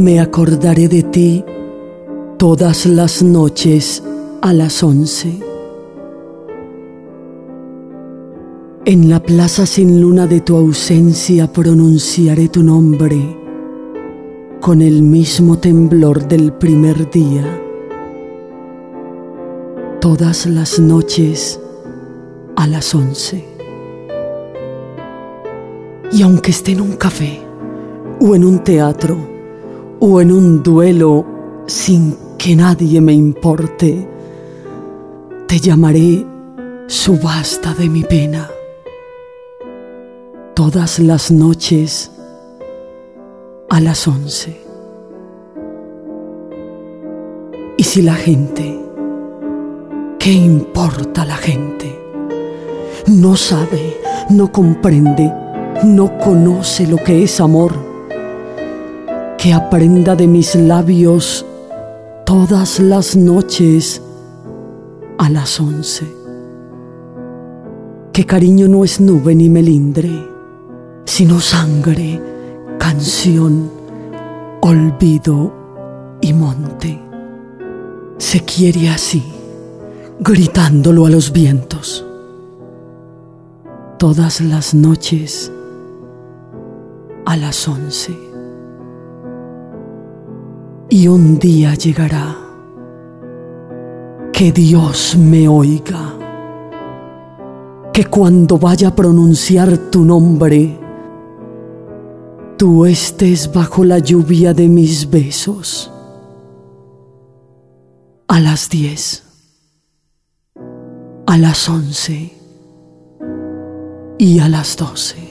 Me acordaré de ti todas las noches a las 11. En la plaza sin luna de tu ausencia pronunciaré tu nombre con el mismo temblor del primer día. Todas las noches a las 11. Y aunque esté en un café, o en un teatro, o en un duelo sin que nadie me importe, te llamaré subasta de mi pena. Todas las noches a las 11. Y si la gente, ¿qué importa la gente? No sabe, no comprende, no conoce lo que es amor. Que aprenda de mis labios todas las noches a las 11. Que cariño no es nube ni melindre, sino sangre, canción, olvido y monte. Se quiere así, gritándolo a los vientos. Todas las noches a las 11. Y un día llegará que Dios me oiga, que cuando vaya a pronunciar tu nombre, tú estés bajo la lluvia de mis besos. A las 10, a las 11 y a las 12.